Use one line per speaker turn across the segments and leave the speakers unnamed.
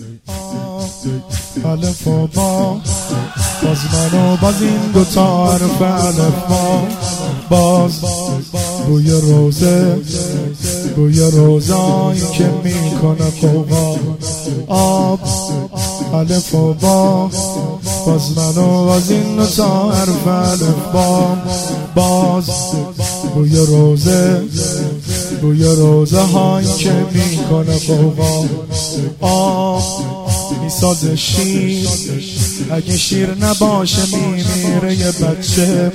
الف و با باز من و باز این دوتا حرف الف با باز بوی روزه روزایی که میکنه قوقا آب الف و با باز من و باز این دوتا حرف الف با باز بوی روزه هایی که میکنه قوقا آب میسازه شیر اگه شیر نباشه میمیره یه بچه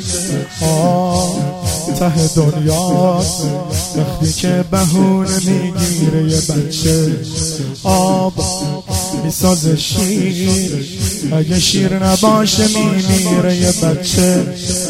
ته دنیاست وقتی که بهونه میگیره یه بچه آب میسازه شیر اگه شیر نباشه میمیره یه بچه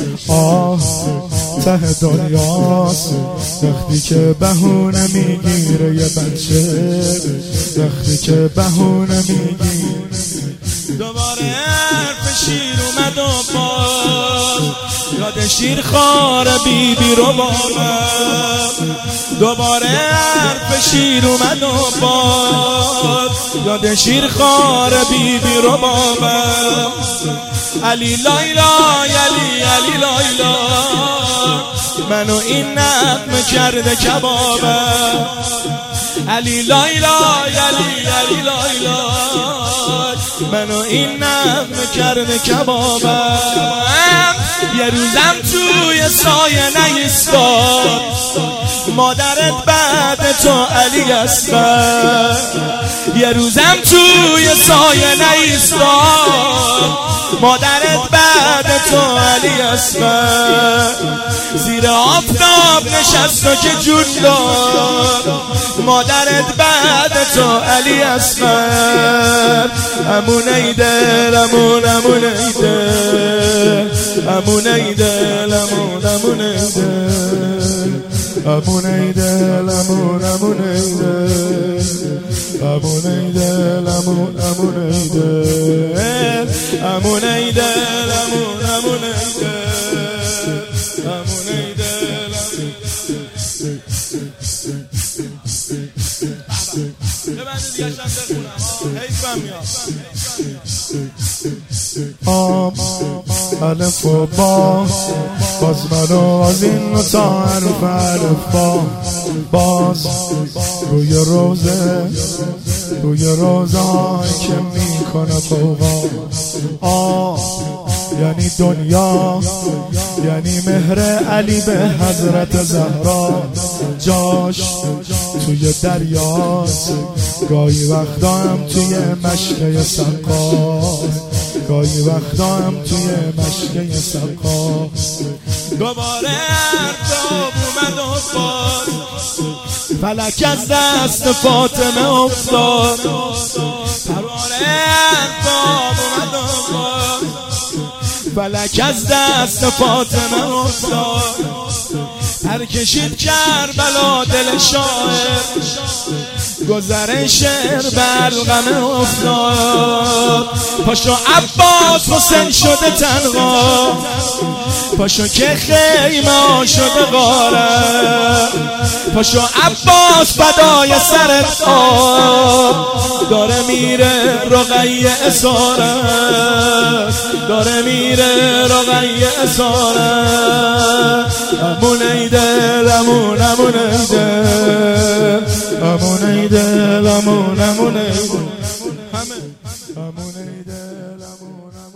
ته دنیاست وقتی که بهونه میگیره یه بچه وقتی که بهونه میگیره
دوباره حرف شیر اومد و باز یاد شیر خار بیبی رو بابم دوباره حرف شیر اومد و باز یاد شیر خار بیبی رو بابم علی لایلا علی لایلا منو این نغمه کرده کبابم علی لایلا علی لایلا منو این نغمه کرده کبابم یه روزم توی سایه نیستاد مادرت بعد تو علی اصغر یه روزم توی سایه نیستاد مادرت بعد تو علی اصغر زیر آفتاب نشست و که جون داد مادرت بعد تو علی اصغر امونه دل امونه دل امونه دل امونه دل امونه دل امونه دل امونه دل امونه دل امونه دل امونه دل امونه دل
الف و با باز منو از این نوتا حرف الف با باز روی روزه هایی که میکنه قوقا یعنی دنیا یعنی مهر علی به حضرت زهرا جاش توی دریاست گاهی وقتا هم توی مشکه سقا گاهی وقتا هم توی مشکه سقا
دوباره ارداب اومد و باز فلک از دست فاطمه افتاد دوباره ارداب اومد و باز فلک از دست فاطمه افتاد ترکشید کربلا دل شاعر گذر شعر برغم افتاد پاشو عباس حسین شده تنها پاشو که خیمه ها شده غاره پاشو عباس بدای سرت داره میره رقیه اساره داره میره رقیه اساره امونه دل امونه دل امونه دل امونه دل همه امونه دل امونه